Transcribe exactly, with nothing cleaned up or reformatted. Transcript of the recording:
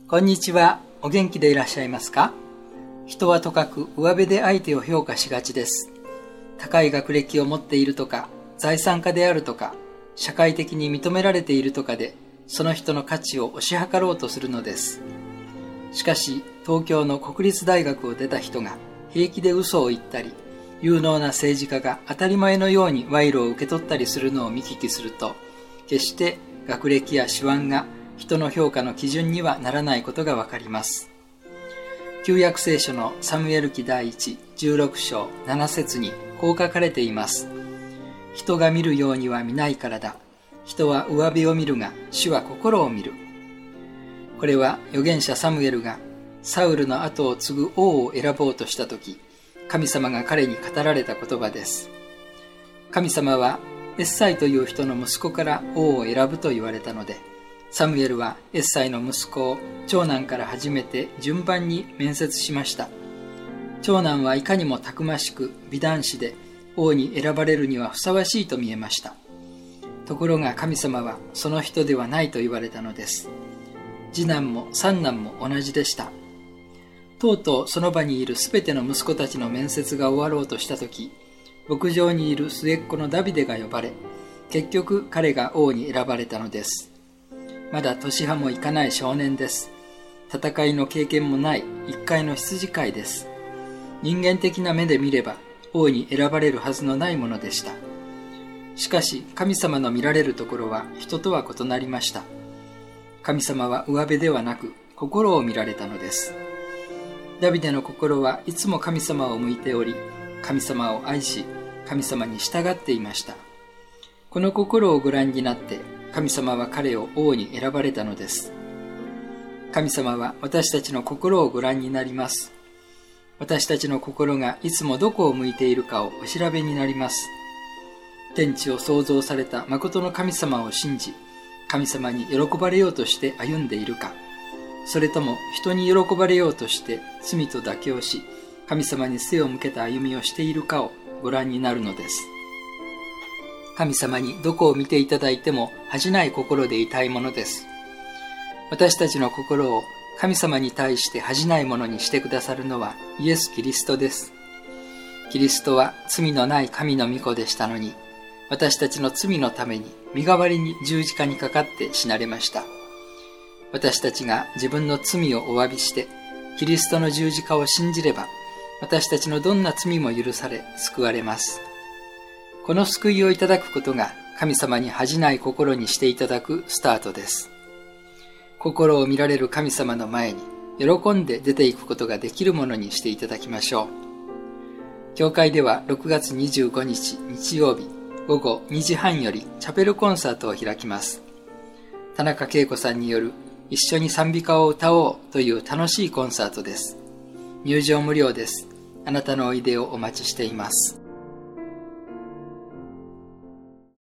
こんにちは。お元気でいらっしゃいますか？人はとかく上辺で相手を評価しがちです。高い学歴を持っているとか、財産家であるとか、社会的に認められているとかで、その人の価値を推し量ろうとするのです。しかし、東京の国立大学を出た人が平気で嘘を言ったり、有能な政治家が当たり前のように賄賂を受け取ったりするのを見聞きすると、決して学歴や手腕が人の評価の基準にはならないことがわかります。旧約聖書のサムエル記第一じゅうろく章なな節にこう書かれています。人が見るようには見ないからだ。人は上辺を見るが、主は心を見る。これは預言者サムエルがサウルの後を継ぐ王を選ぼうとしたとき、神様が彼に語られた言葉です。神様はエッサイという人の息子から王を選ぶと言われたので、サムエルはエッサイの息子を長男から始めて順番に面接しました。長男はいかにもたくましく美男子で王に選ばれるにはふさわしいと見えました。ところが神様はその人ではないと言われたのです。次男も三男も同じでした。とうとうその場にいるすべての息子たちの面接が終わろうとしたとき、牧場にいる末っ子のダビデが呼ばれ、結局彼が王に選ばれたのです。まだ年派もいかない少年です。戦いの経験もない一介の羊飼いです。人間的な目で見れば王に選ばれるはずのないものでした。しかし神様の見られるところは人とは異なりました。神様は上辺ではなく心を見られたのです。ダビデの心はいつも神様を向いており、神様を愛し、神様に従っていました。この心をご覧になって神様は彼を王に選ばれたのです。神様は私たちの心をご覧になります。私たちの心がいつもどこを向いているかをお調べになります。天地を創造された誠の神様を信じ、神様に喜ばれようとして歩んでいるか、それとも人に喜ばれようとして罪と妥協し、神様に背を向けた歩みをしているかをご覧になるのです。神様にどこを見ていただいても恥じない心でいたいものです。私たちの心を神様に対して恥じないものにしてくださるのはイエス・キリストです。キリストは罪のない神の御子でしたのに、私たちの罪のために身代わりに十字架にかかって死なれました。私たちが自分の罪をお詫びしてキリストの十字架を信じれば、私たちのどんな罪も許され救われます。この救いをいただくことが神様に恥じない心にしていただくスタートです。心を見られる神様の前に喜んで出ていくことができるものにしていただきましょう。教会ではろくがつにじゅうごにち日曜日午後にじはんよりチャペルコンサートを開きます。田中恵子さんによる一緒に賛美歌を歌おうという楽しいコンサートです。入場無料です。あなたのおいでをお待ちしています。